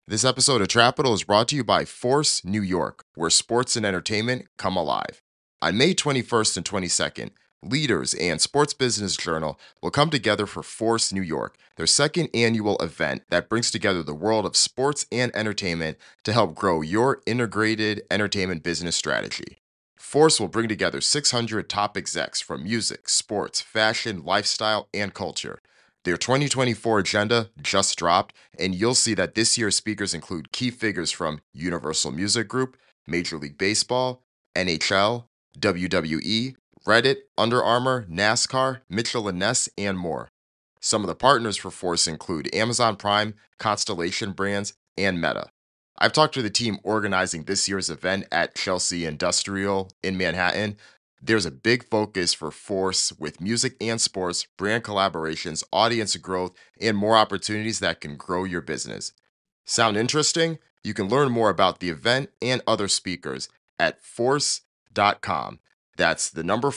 This episode of Trapital is brought to you by Force New York, where sports and entertainment come alive. On May 21st and 22nd, Leaders and Sports Business Journal will come together for Force New York, their second annual event that brings together the world of sports and entertainment to help grow your integrated entertainment business strategy. Force will bring together 600 top execs from music, sports, fashion, lifestyle, and culture. Their 2024 agenda just dropped, and you'll see that this year's speakers include key figures from Universal Music Group, Major League Baseball, NHL, WWE, Reddit, Under Armour, NASCAR, Mitchell & Ness, and more. Some of the partners for Force include Amazon Prime, Constellation Brands, and Meta. I've talked to the team organizing this year's event at Chelsea Industrial in Manhattan. There's a big focus for Force with music and sports, brand collaborations, audience growth, and more opportunities that can grow your business. Sound interesting? You can learn more about the event and other speakers at force.com. That's the number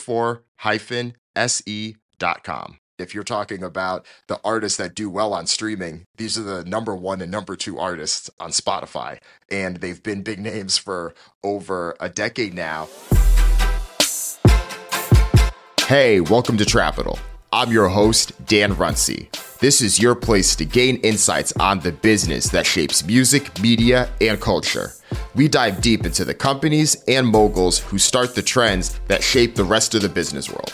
4-se.com. If you're talking about the artists that do well on streaming, these are the number 1 and number 2 artists on Spotify, and they've been big names for over a decade now. Hey, welcome to Trapital. I'm your host, Dan Runcie. This is your place to gain insights on the business that shapes music, media, and culture. We dive deep into the companies and moguls who start the trends that shape the rest of the business world.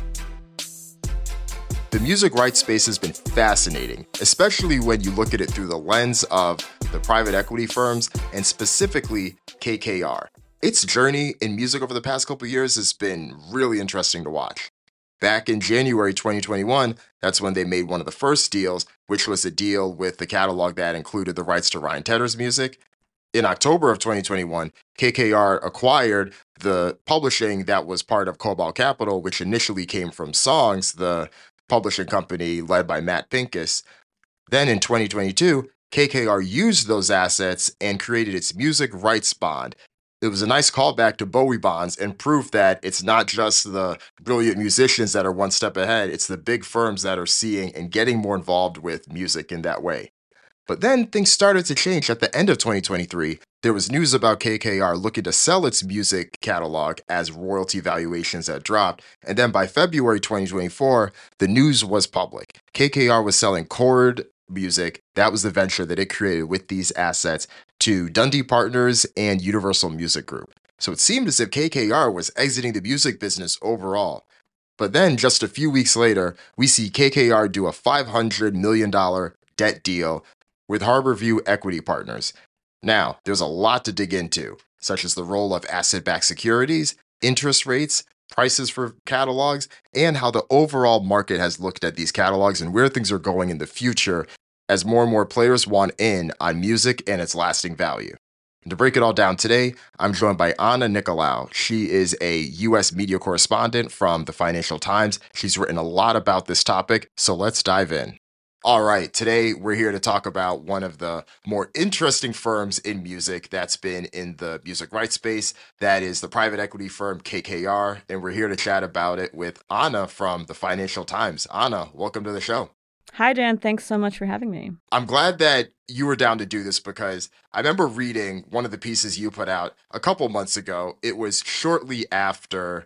The music rights space has been fascinating, especially when you look at it through the lens of the private equity firms and specifically KKR. Its journey in music over the past couple of years has been really interesting to watch. Back in January 2021, that's when they made one of the first deals, which was a deal with the catalog that included the rights to Ryan Tedder's music. In October of 2021, KKR acquired the publishing that was part of Cobalt Capital, which initially came from Songs, the publishing company led by Matt Pincus. Then in 2022, KKR used those assets and created its music rights bond. It was a nice callback to Bowie bonds and proof that it's not just the brilliant musicians that are one step ahead, it's the big firms that are seeing and getting more involved with music in that way. But then things started to change at the end of 2023. There was news about KKR looking to sell its music catalog as royalty valuations had dropped. And then by February 2024, the news was public. KKR was selling Chord Music. That was the venture that it created with these assets to Dundee Partners and Universal Music Group. So it seemed as if KKR was exiting the music business overall. But then just a few weeks later, we see KKR do a $500 million debt deal with Harborview Equity Partners. Now, there's a lot to dig into, such as the role of asset-backed securities, interest rates, prices for catalogs, and how the overall market has looked at these catalogs and where things are going in the future as more and more players want in on music and its lasting value. And to break it all down today, I'm joined by Anna Nicolaou. She is a U.S. media correspondent from the Financial Times. She's written a lot about this topic, so let's dive in. All right, today we're here to talk about one of the more interesting firms in music that's been in the music rights space. That is the private equity firm KKR, and we're here to chat about it with Anna from the Financial Times. Anna, welcome to the show. Hi, Dan. Thanks so much for having me. I'm glad that you were down to do this because I remember reading one of the pieces you put out a couple months ago. It was shortly after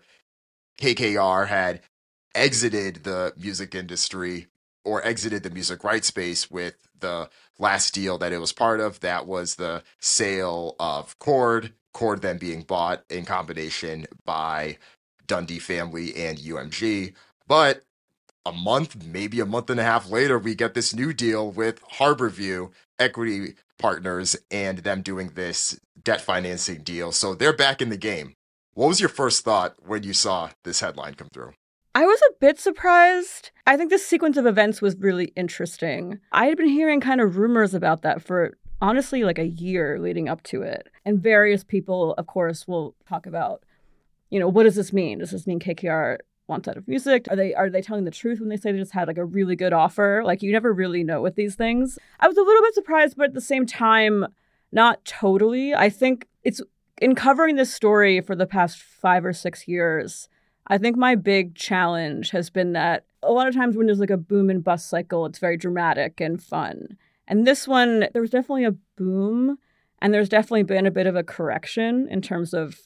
KKR had exited the music industry or exited the music rights space with the last deal that it was part of. That was the sale of Chord then being bought in combination by Dundee Family and UMG. But a month, maybe a month and a half later, we get this new deal with Harborview Equity Partners and them doing this debt financing deal. So they're back in the game. What was your first thought when you saw this headline come through? I was a bit surprised. I think this sequence of events was really interesting. I had been hearing kind of rumors about that for honestly like a year leading up to it. And various people, of course, will talk about, what does this mean? Does this mean KKR wants out of music? Are they telling the truth when they say they just had like a really good offer? Like you never really know with these things. I was a little bit surprised, but at the same time, not totally. I think it's in covering this story for the past 5 or 6 years, I think my big challenge has been that a lot of times when there's like a boom and bust cycle, it's very dramatic and fun. And this one, there was definitely a boom, and there's definitely been a bit of a correction in terms of,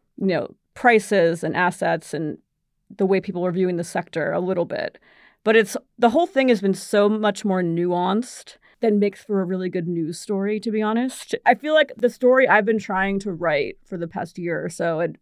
prices and assets and the way people are viewing the sector a little bit. But the whole thing has been so much more nuanced that makes for a really good news story, to be honest. I feel like the story I've been trying to write for the past year or so and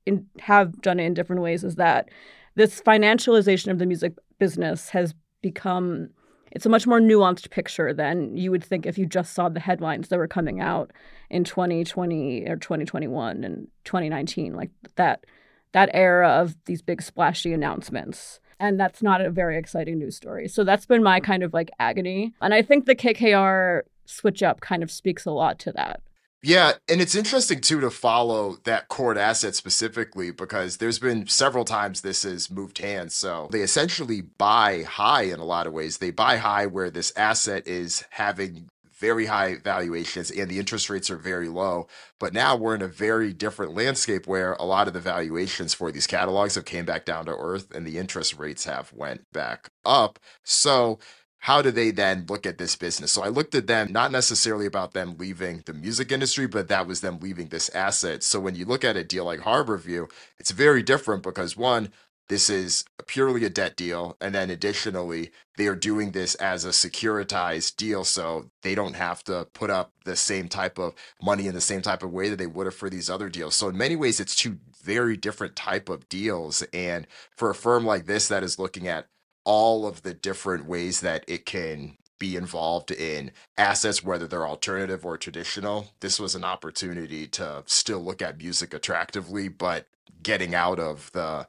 have done it in different ways is that this financialization of the music business has become, it's a much more nuanced picture than you would think if you just saw the headlines that were coming out in 2020 or 2021 and 2019, like that era of these big splashy announcements. And that's not a very exciting news story. So that's been my kind of like agony. And I think the KKR switch up kind of speaks a lot to that. Yeah, and it's interesting too to follow that Chord asset specifically because there's been several times this has moved hands. So they essentially buy high in a lot of ways. They buy high where this asset is having very high valuations and the interest rates are very low. But now we're in a very different landscape where a lot of the valuations for these catalogs have came back down to earth and the interest rates have went back up. So how do they then look at this business? So I looked at them, not necessarily about them leaving the music industry, but that was them leaving this asset. So when you look at a deal like Harborview, it's very different because one, this is purely a debt deal. And then additionally, they are doing this as a securitized deal. So they don't have to put up the same type of money in the same type of way that they would have for these other deals. So in many ways, it's two very different type of deals. And for a firm like this that is looking at all of the different ways that it can be involved in assets, whether they're alternative or traditional, this was an opportunity to still look at music attractively, but getting out of the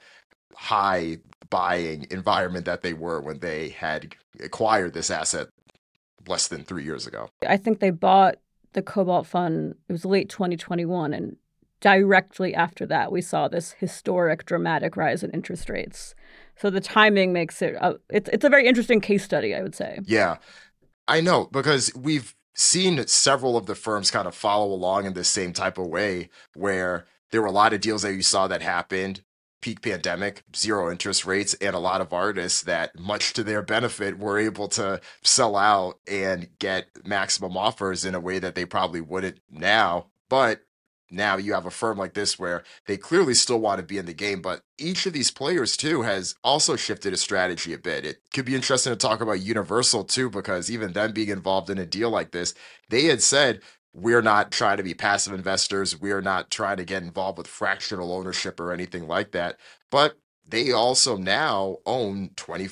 high buying environment that they were when they had acquired this asset less than 3 years ago. I think they bought the Cobalt Fund, it was late 2021, and directly after that, we saw this historic, dramatic rise in interest rates. So the timing makes it, it's a very interesting case study, I would say. Yeah, I know, because we've seen several of the firms kind of follow along in this same type of way, where there were a lot of deals that you saw that happened peak pandemic, zero interest rates, and a lot of artists that, much to their benefit, were able to sell out and get maximum offers in a way that they probably wouldn't now. But now you have a firm like this where they clearly still want to be in the game, but each of these players too has also shifted a strategy a bit. It could be interesting to talk about Universal too, because even them being involved in a deal like this, they had said, we're not trying to be passive investors. We're not trying to get involved with fractional ownership or anything like that. But they also now own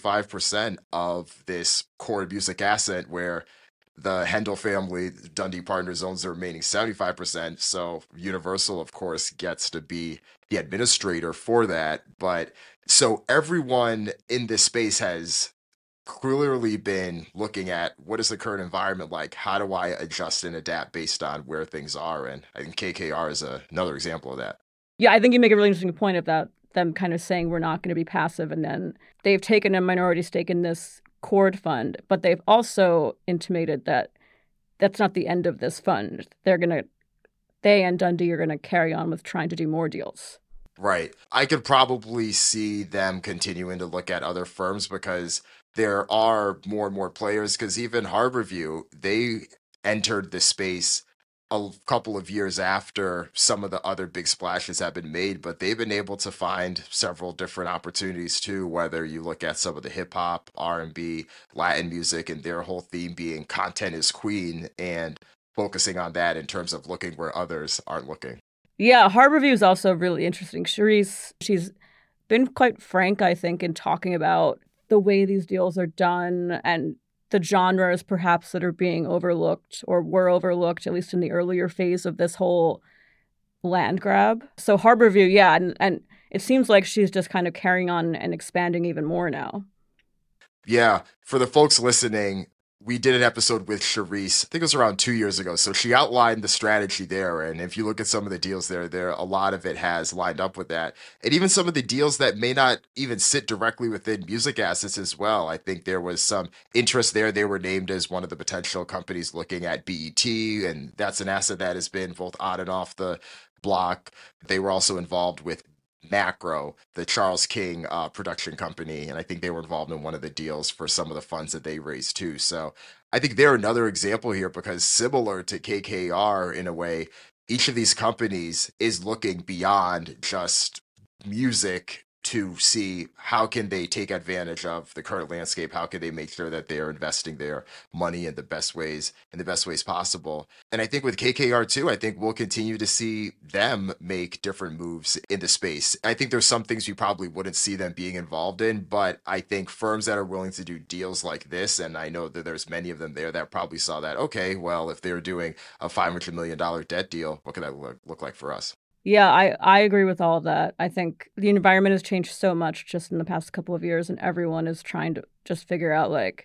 25% of this Chord music asset, where the Hendel family, Dundee Partners, owns the remaining 75%. So Universal, of course, gets to be the administrator for that. But so everyone in this space has clearly been looking at what is the current environment like? How do I adjust and adapt based on where things are? And I think KKR is another example of that. Yeah, I think you make a really interesting point about them kind of saying we're not going to be passive. And then they've taken a minority stake in this Chord fund, but they've also intimated that that's not the end of this fund. They and Dundee are going to carry on with trying to do more deals. Right. I could probably see them continuing to look at other firms because there are more and more players, because even Harborview, they entered the space a couple of years after some of the other big splashes have been made, but they've been able to find several different opportunities too, whether you look at some of the hip hop, R&B, Latin music, and their whole theme being content is queen, and focusing on that in terms of looking where others aren't looking. Yeah, Harborview is also really interesting. She's been quite frank, I think, in talking about the way these deals are done and the genres perhaps that are being overlooked or were overlooked, at least in the earlier phase of this whole land grab. So Harborview, yeah, and it seems like she's just kind of carrying on and expanding even more now. Yeah, for the folks listening, we did an episode with Charisse, I think it was around 2 years ago. So she outlined the strategy there. And if you look at some of the deals there, a lot of it has lined up with that. And even some of the deals that may not even sit directly within music assets as well. I think there was some interest there. They were named as one of the potential companies looking at BET. And that's an asset that has been both on and off the block. They were also involved with Macro, the Charles King production company, and I think they were involved in one of the deals for some of the funds that they raised too. So I think they're another example here because similar to KKR in a way, each of these companies is looking beyond just music to see how can they take advantage of the current landscape, how can they make sure that they are investing their money in the best ways possible. And I think with KKR too, I think we'll continue to see them make different moves in the space. I think there's some things we probably wouldn't see them being involved in, but I think firms that are willing to do deals like this, and I know that there's many of them there that probably saw that, okay, well, if they're doing a $500 million debt deal, what could that look like for us? Yeah, I agree with all of that. I think the environment has changed so much just in the past couple of years, and everyone is trying to just figure out like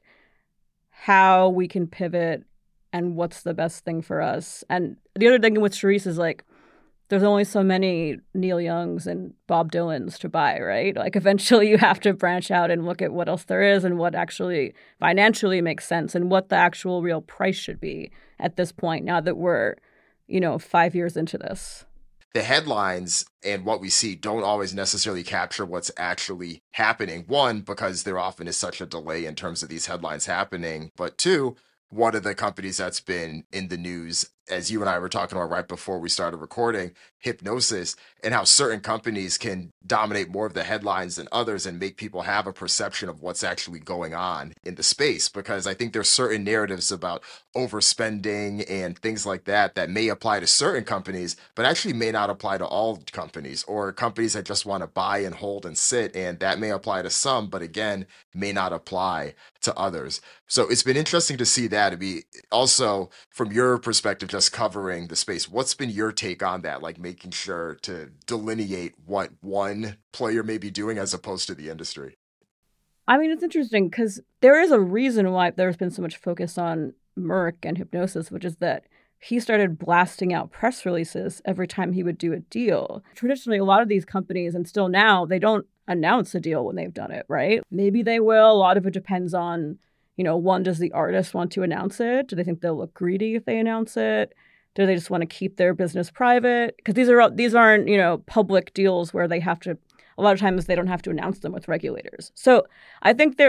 how we can pivot and what's the best thing for us. And the other thing with Charisse is like there's only so many Neil Youngs and Bob Dylans to buy, right? Like eventually you have to branch out and look at what else there is and what actually financially makes sense and what the actual real price should be at this point now that we're, 5 years into this. The headlines and what we see don't always necessarily capture what's actually happening. One, because there often is such a delay in terms of these headlines happening. But two, one of the companies that's been in the news, as you and I were talking about right before we started recording, Hipgnosis, and how certain companies can dominate more of the headlines than others and make people have a perception of what's actually going on in the space. Because I think there's certain narratives about overspending and things like that that may apply to certain companies, but actually may not apply to all companies or companies that just want to buy and hold and sit. And that may apply to some, but again, may not apply to others. So it's been interesting to see that. To be also from your perspective, just covering the space, what's been your take on that? Like making sure to delineate what one player may be doing as opposed to the industry. I mean, it's interesting because there is a reason why there's been so much focus on Merck and Hipgnosis, which is that he started blasting out press releases every time he would do a deal. Traditionally, a lot of these companies, and still now, they don't announce a deal when they've done it, right? Maybe they will. A lot of it depends on, one, does the artist want to announce it? Do they think they'll look greedy if they announce it? Do they just want to keep their business private? Because these aren't, public deals where they have to, a lot of times they don't have to announce them with regulators. So I think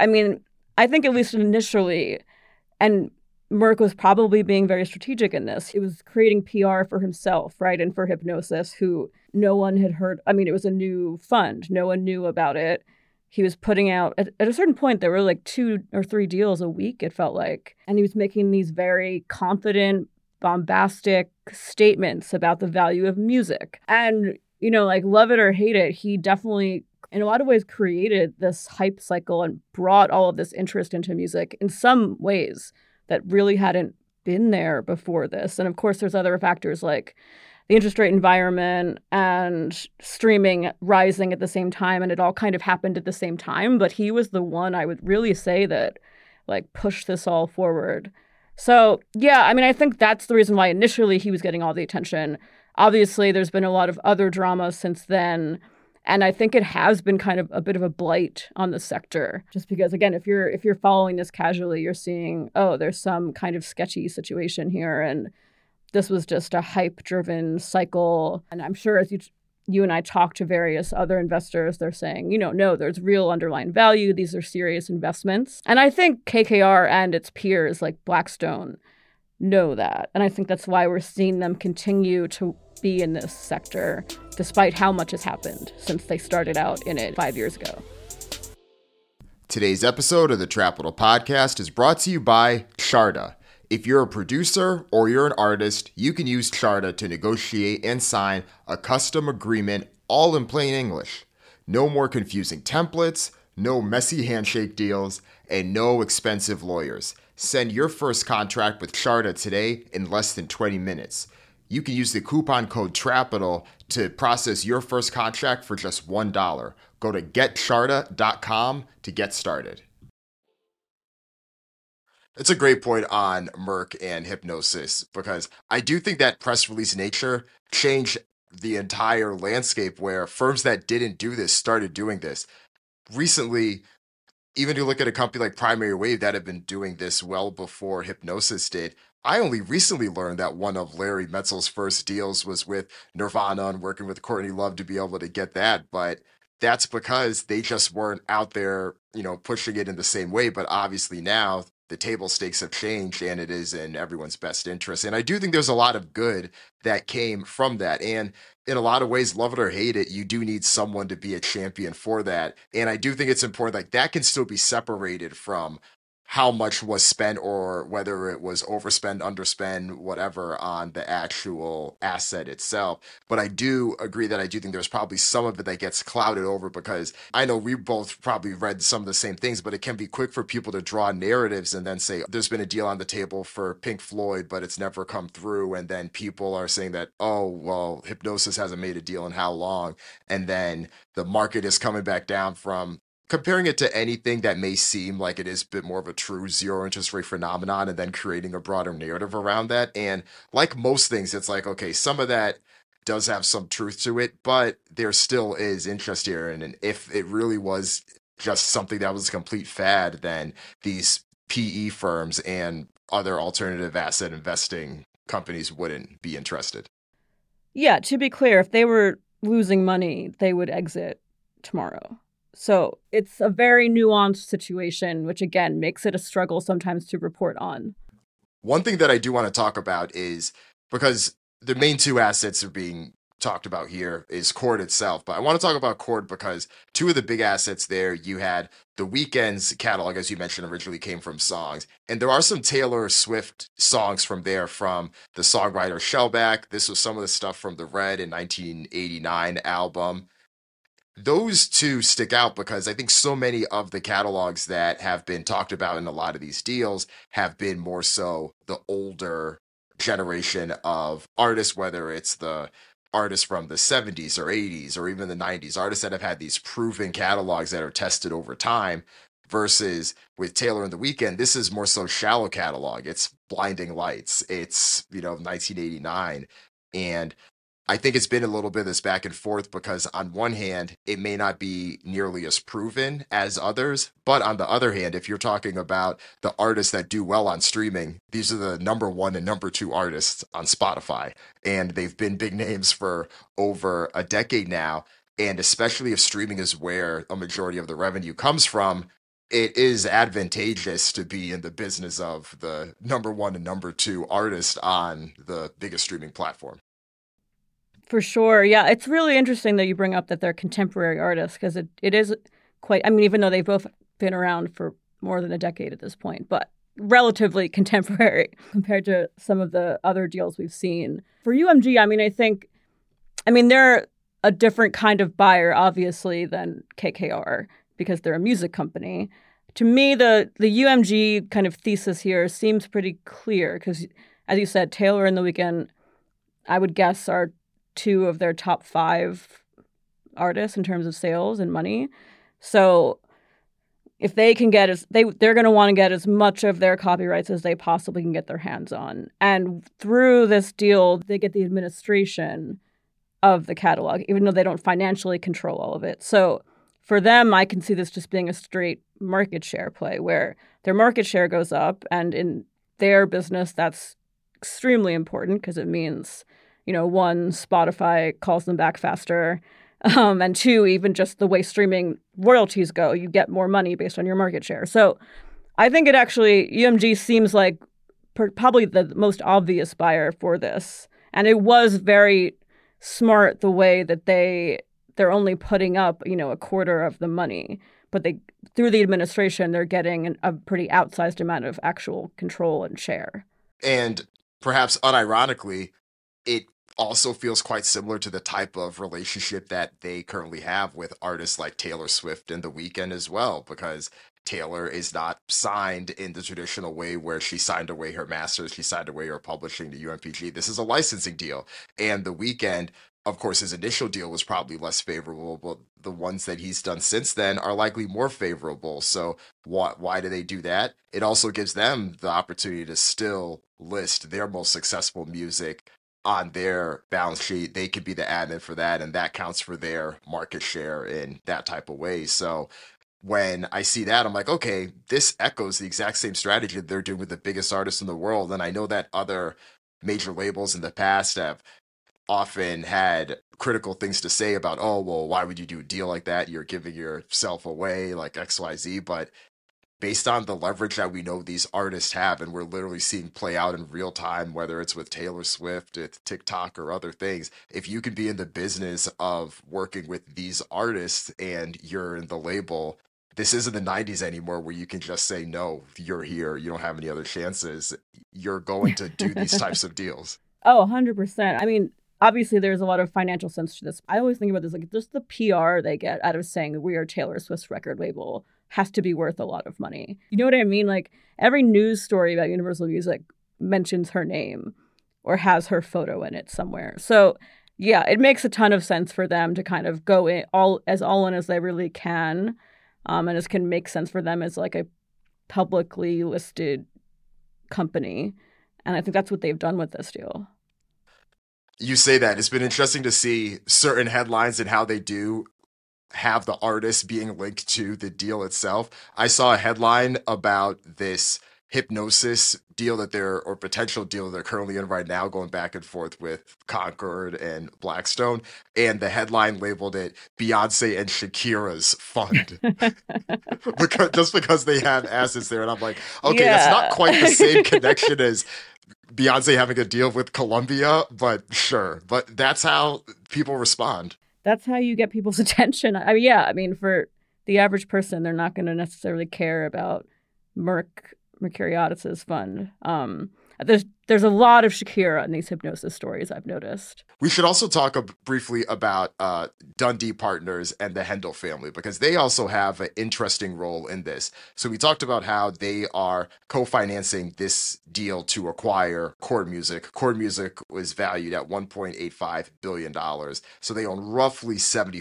I think at least initially, and Merck was probably being very strategic in this. He was creating PR for himself, right? And for Hipgnosis, who no one had heard. I mean, it was a new fund. No one knew about it. He was putting out, at a certain point, there were like 2 or 3 deals a week, it felt like. And he was making these very confident, bombastic statements about the value of music. And, like love it or hate it, he definitely, in a lot of ways, created this hype cycle and brought all of this interest into music in some ways that really hadn't been there before this. And of course, there's other factors like the interest rate environment and streaming rising at the same time. And it all kind of happened at the same time. But he was the one I would really say that like pushed this all forward. So, yeah, I mean, I think that's the reason why initially he was getting all the attention. Obviously, there's been a lot of other drama since then. And I think it has been kind of a bit of a blight on the sector, just because, again, if you're following this casually, you're seeing, oh, there's some kind of sketchy situation here. And this was just a hype-driven cycle. And I'm sure as you and I talk to various other investors, they're saying, no, there's real underlying value. These are serious investments. And I think KKR and its peers like Blackstone know that. And I think that's why we're seeing them continue to be in this sector, despite how much has happened since they started out in it 5 years ago. Today's episode of the Trapital Podcast is brought to you by Charta. If you're a producer or you're an artist, you can use Charta to negotiate and sign a custom agreement all in plain English. No more confusing templates, no messy handshake deals, and no expensive lawyers. Send your first contract with Charta today in less than 20 minutes. You can use the coupon code TRAPITAL to process your first contract for just $1. Go to getcharta.com to get started. It's a great point on Merck and Hipgnosis because I do think that press release nature changed the entire landscape where firms that didn't do this started doing this. Recently, even to look at a company like Primary Wave that had been doing this well before Hipgnosis did, I only recently learned that one of Larry Metzel's first deals was with Nirvana and working with Courtney Love to be able to get that. But that's because they just weren't out there, pushing it in the same way. But obviously now the table stakes have changed and it is in everyone's best interest. And I do think there's a lot of good that came from that. And in a lot of ways, love it or hate it, you do need someone to be a champion for that. And I do think it's important, like that can still be separated from how much was spent or whether it was overspend, underspend, whatever on the actual asset itself. But I do agree that I do think there's probably some of it that gets clouded over because I know we both probably read some of the same things, but it can be quick for people to draw narratives and then say there's been a deal on the table for Pink Floyd, but it's never come through. And then people are saying that, oh, well, Hypnosis hasn't made a deal in how long? And then the market is coming back down from comparing it to anything that may seem like it is a bit more of a true zero interest rate phenomenon and then creating a broader narrative around that. And like most things, it's like, okay, some of that does have some truth to it, but there still is interest here. And if it really was just something that was a complete fad, then these PE firms and other alternative asset investing companies wouldn't be interested. Yeah, to be clear, if they were losing money, they would exit tomorrow. So it's a very nuanced situation, which again makes it a struggle sometimes to report on. One thing that I do want to talk about is because the main two assets are being talked about here is Chord itself. But I want to talk about Chord because two of the big assets there, you had the Weeknd's catalog, as you mentioned, originally came from Songs. And there are some Taylor Swift songs from there from the songwriter Shellback. This was some of the stuff from the Red in 1989 album. Those two stick out because I think so many of the catalogs that have been talked about in a lot of these deals have been more so the older generation of artists, whether it's the artists from the 70s or 80s or even the 90s, artists that have had these proven catalogs that are tested over time. Versus with Taylor and the Weeknd, this is more so shallow catalog. It's Blinding Lights. It's, 1989. And I think it's been a little bit of this back and forth because on one hand, it may not be nearly as proven as others. But on the other hand, if you're talking about the artists that do well on streaming, these are the number one and number two artists on Spotify. And they've been big names for over a decade now. And especially if streaming is where a majority of the revenue comes from, it is advantageous to be in the business of the number one and number two artist on the biggest streaming platform. For sure. Yeah, it's really interesting that you bring up that they're contemporary artists because it is quite, I mean, even though they've both been around for more than a decade at this point, but relatively contemporary compared to some of the other deals we've seen. For UMG, they're a different kind of buyer, obviously, than KKR because they're a music company. To me, the UMG kind of thesis here seems pretty clear because, as you said, Taylor and The Weeknd, I would guess, are two of their top 5 artists in terms of sales and money. So if they can get they're going to want to get as much of their copyrights as they possibly can get their hands on. And through this deal, they get the administration of the catalog, even though they don't financially control all of it. So for them, I can see this just being a straight market share play where their market share goes up. And in their business, that's extremely important because it means one, Spotify calls them back faster. And 2, even just the way streaming royalties go, you get more money based on your market share. So I think UMG seems like probably the most obvious buyer for this. And it was very smart the way that they're only putting up, a quarter of the money. But through the administration, they're getting a pretty outsized amount of actual control and share. And perhaps unironically, it also feels quite similar to the type of relationship that they currently have with artists like Taylor Swift and The Weeknd as well, because Taylor is not signed in the traditional way where she signed away her masters, she signed away her publishing to UMPG. This is a licensing deal. And The Weeknd, of course, his initial deal was probably less favorable, but the ones that he's done since then are likely more favorable. So why do they do that? It also gives them the opportunity to still list their most successful music on their balance sheet. They could be the admin for that, and that counts for their market share in that type of way. So when I see that, I'm like, okay, this echoes the exact same strategy that they're doing with the biggest artists in the world. And I know that other major labels in the past have often had critical things to say about, oh, well, why would you do a deal like that? You're giving yourself away, like XYZ. But based on the leverage that we know these artists have, and we're literally seeing play out in real time, whether it's with Taylor Swift, it's TikTok, or other things, if you can be in the business of working with these artists and you're in the label, this isn't the 90s anymore where you can just say, no, you're here, you don't have any other chances. You're going to do these types of deals. Oh, 100%. I mean, obviously there's a lot of financial sense to this. I always think about this, like just the PR they get out of saying we are Taylor Swift's record label has to be worth a lot of money. You know what I mean? Like every news story about Universal Music mentions her name or has her photo in it somewhere. So yeah, it makes a ton of sense for them to kind of go in all in as they really can. And it can make sense for them as like a publicly listed company. And I think that's what they've done with this deal. You say that. It's been interesting to see certain headlines and how they do have the artist being linked to the deal itself. I saw a headline about this Hypnosis deal that or potential deal they're currently in right now, going back and forth with Concord and Blackstone. And the headline labeled it Beyonce and Shakira's fund. because they have assets there. And I'm like, okay, That's not quite the same connection as Beyonce having a deal with Columbia, but sure. But that's how people respond. That's how you get people's attention. I mean, yeah, I mean, for the average person, they're not going to necessarily care about Mercuriadis's fund. There's a lot of Shakira in these Hypnosis stories, I've noticed. We should also talk briefly about Dundee Partners and the Hendel family, because they also have an interesting role in this. So we talked about how they are co-financing this deal to acquire Chord Music. Chord Music was valued at $1.85 billion. So they own roughly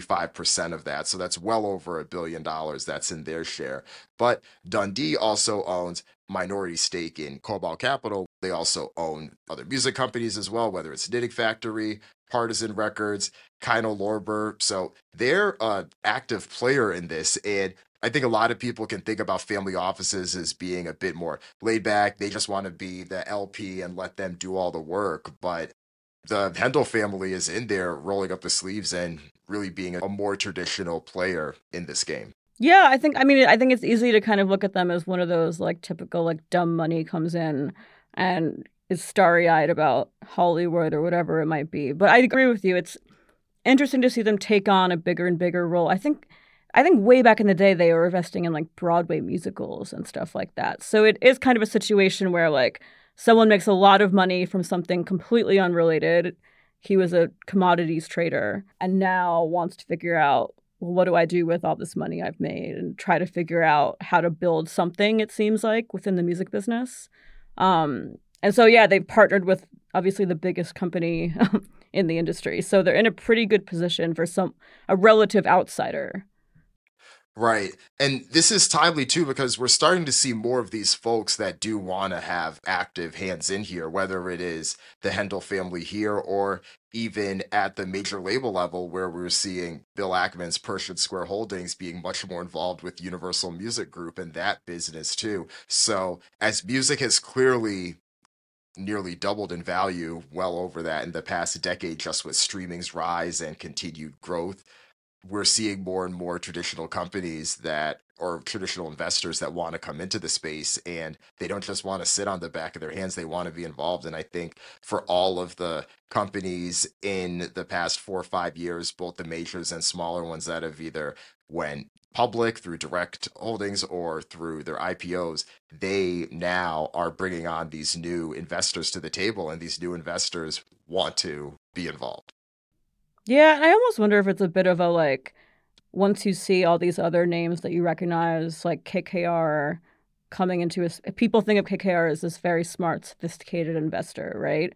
75% of that. So that's well over $1 billion that's in their share. But Dundee also owns minority stake in Cobalt Capital. They also own other music companies as well, whether it's Knitting Factory, Partisan Records, Kino Lorber. So they're an active player in this. And I think a lot of people can think about family offices as being a bit more laid back. They just want to be the LP and let them do all the work. But the Hendel family is in there rolling up the sleeves and really being a more traditional player in this game. Yeah, I think it's easy to kind of look at them as one of those like typical like dumb money comes in and is starry-eyed about Hollywood or whatever it might be. But I agree with you. It's interesting to see them take on a bigger and bigger role. I think way back in the day they were investing in like Broadway musicals and stuff like that. So it is kind of a situation where like someone makes a lot of money from something completely unrelated. He was a commodities trader and now wants to figure out, well, what do I do with all this money I've made, and try to figure out how to build something, it seems like, within the music business. And so, yeah, they've partnered with obviously the biggest company in the industry. So they're in a pretty good position for a relative outsider. Right. And this is timely too, because we're starting to see more of these folks that do want to have active hands in here, whether it is the Hendel family here or even at the major label level, where we're seeing Bill Ackman's Pershing Square Holdings being much more involved with Universal Music Group and that business too. So as music has clearly nearly doubled in value, well over that in the past decade, just with streaming's rise and continued growth, we're seeing more and more traditional companies or traditional investors that want to come into the space, and they don't just want to sit on the back of their hands. They want to be involved. And I think for all of the companies in the past 4 or 5 years, both the majors and smaller ones that have either went public through direct holdings or through their IPOs, they now are bringing on these new investors to the table, and these new investors want to be involved. Yeah, I almost wonder if it's a bit of a like, once you see all these other names that you recognize, like KKR coming into people think of KKR as this very smart, sophisticated investor, right?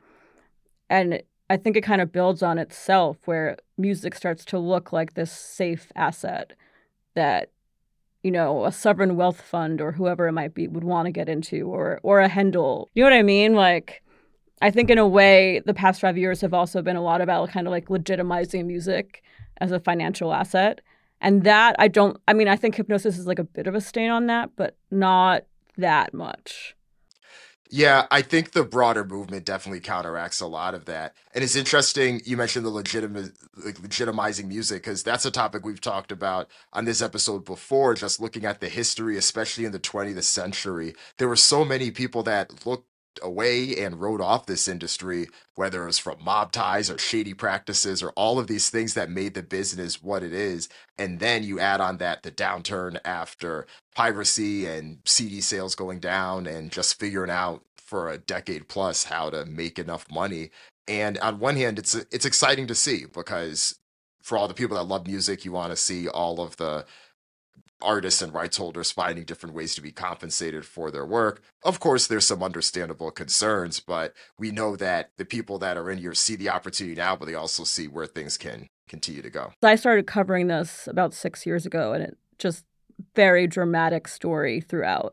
And I think it kind of builds on itself, where music starts to look like this safe asset that, you know, a sovereign wealth fund or whoever it might be would want to get into, or a Hendel. You know what I mean? Like, I think in a way, the past 5 years have also been a lot about kind of like legitimizing music as a financial asset. And that I think Hypnosis is like a bit of a stain on that, but not that much. Yeah, I think the broader movement definitely counteracts a lot of that. And it's interesting you mentioned the legitimizing music because that's a topic we've talked about on this episode before, just looking at the history, especially in the 20th century. There were so many people that looked away and wrote off this industry, whether it was from mob ties or shady practices or all of these things that made the business what it is. And then you add on that the downturn after piracy and CD sales going down and just figuring out for a decade plus how to make enough money. And on one hand, it's exciting to see because for all the people that love music, you want to see all of the artists and rights holders finding different ways to be compensated for their work. Of course, there's some understandable concerns, but we know that the people that are in here see the opportunity now, but they also see where things can continue to go. I started covering this about 6 years ago, and it just very dramatic story throughout.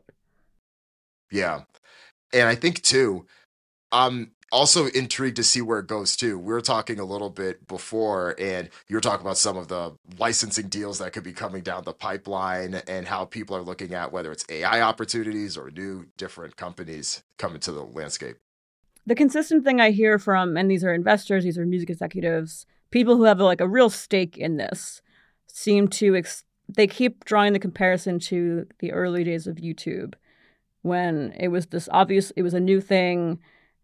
Yeah. And I think too, I'm also intrigued to see where it goes too. We were talking a little bit before, and you were talking about some of the licensing deals that could be coming down the pipeline and how people are looking at whether it's AI opportunities or new different companies coming to the landscape. The consistent thing I hear from, and these are investors, these are music executives, people who have like a real stake in this, seem to they keep drawing the comparison to the early days of YouTube, when it was it was a new thing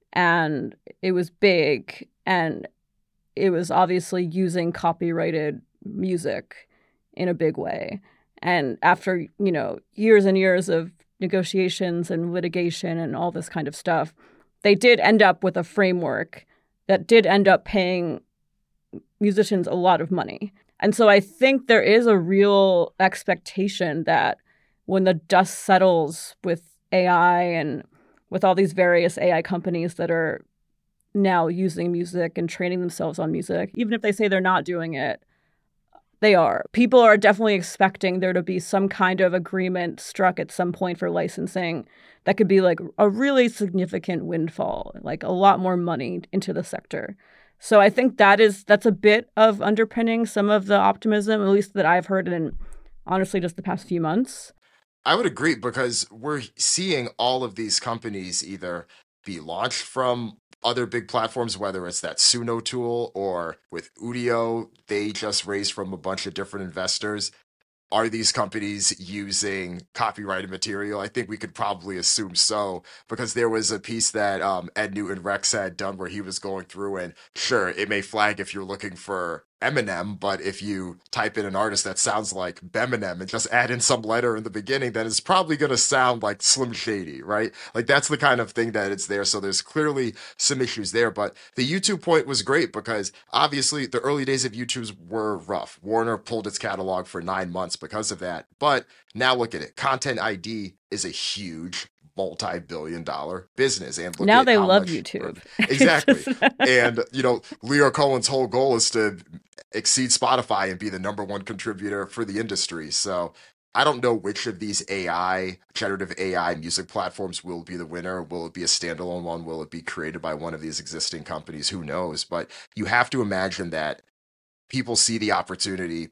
and it was big and it was obviously using copyrighted music in a big way. And after, years and years of negotiations and litigation and all this kind of stuff, they did end up with a framework that did end up paying musicians a lot of money. And so I think there is a real expectation that when the dust settles with AI and with all these various AI companies that are now using music and training themselves on music, even if they say they're not doing it, they are. People are definitely expecting there to be some kind of agreement struck at some point for licensing that could be like a really significant windfall, like a lot more money into the sector. So I think that's a bit of underpinning some of the optimism, at least that I've heard in honestly just the past few months. I would agree because we're seeing all of these companies either be launched from other big platforms, whether it's that Suno tool or with Udio, they just raised from a bunch of different investors. Are these companies using copyrighted material? I think we could probably assume so, because there was a piece that Ed Newton Rex had done where he was going through, and sure, it may flag if you're looking for Eminem, but if you type in an artist that sounds like Beminem and just add in some letter in the beginning, then it's probably going to sound like Slim Shady, right? Like that's the kind of thing that it's there. So there's clearly some issues there. But the YouTube point was great because obviously the early days of YouTube were rough. Warner pulled its catalog for 9 months because of that. But now look at it. Content ID is a huge multi-billion-dollar business, and look now at they how love much YouTube. exactly. And Leo Cohen's whole goal is to exceed Spotify and be the number one contributor for the industry. So I don't know which of these generative AI music platforms will be the winner. Will it be a standalone one? Will it be created by one of these existing companies? Who knows? But you have to imagine that people see the opportunity.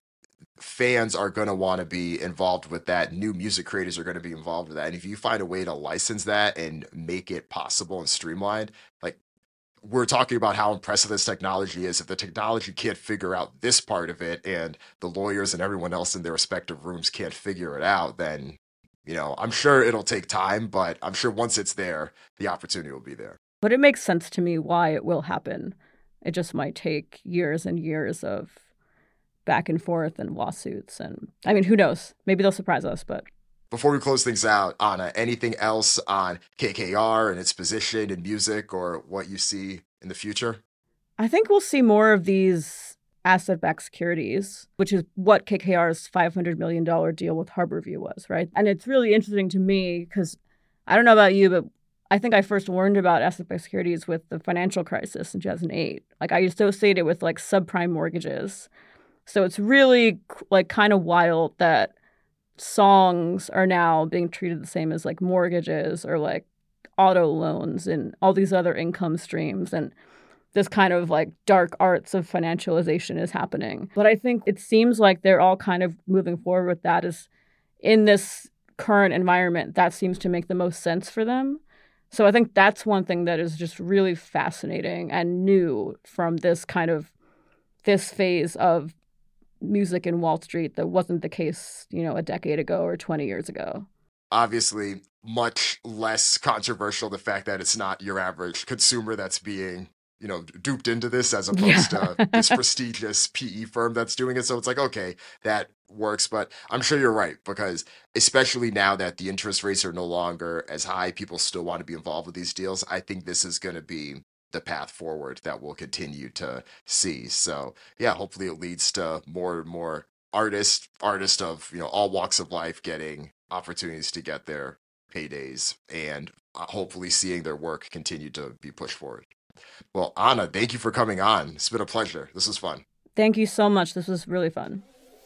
Fans are going to want to be involved with that. New music creators are going to be involved with that. And if you find a way to license that and make it possible and streamlined, like we're talking about how impressive this technology is. If the technology can't figure out this part of it and the lawyers and everyone else in their respective rooms can't figure it out, then, I'm sure it'll take time, but I'm sure once it's there, the opportunity will be there. But it makes sense to me why it will happen. It just might take years and years of back and forth and lawsuits. And I mean, who knows? Maybe they'll surprise us, but. Before we close things out, Anna, anything else on KKR and its position in music or what you see in the future? I think we'll see more of these asset-backed securities, which is what KKR's $500 million deal with Harborview was, right? And it's really interesting to me because I don't know about you, but I think I first learned about asset-backed securities with the financial crisis in 2008. Like I associate it with like subprime mortgages. So it's really like kind of wild that songs are now being treated the same as like mortgages or like auto loans and all these other income streams. And this kind of like dark arts of financialization is happening. But I think it seems like they're all kind of moving forward with that is in this current environment, that seems to make the most sense for them. So I think that's one thing that is just really fascinating and new from this phase of music in Wall Street that wasn't the case, a decade ago or 20 years ago. Obviously, much less controversial the fact that it's not your average consumer that's being, duped into this as opposed to this prestigious PE firm that's doing it. So it's like, okay, that works. But I'm sure you're right, because especially now that the interest rates are no longer as high, people still want to be involved with these deals. I think this is going to be the path forward that we'll continue to see. So yeah, hopefully it leads to more and more artists of, all walks of life getting opportunities to get their paydays and hopefully seeing their work continue to be pushed forward. Well, Anna, thank you for coming on. It's been a pleasure. This was fun. Thank you so much. This was really fun.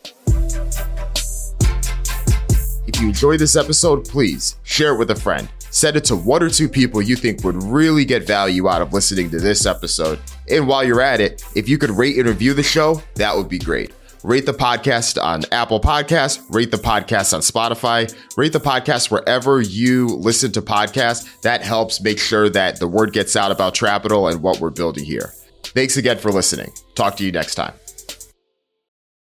If you enjoyed this episode, please share it with a friend. Send it to 1 or 2 people you think would really get value out of listening to this episode. And while you're at it, if you could rate and review the show, that would be great. Rate the podcast on Apple Podcasts, rate the podcast on Spotify, rate the podcast wherever you listen to podcasts. That helps make sure that the word gets out about Trapital and what we're building here. Thanks again for listening. Talk to you next time.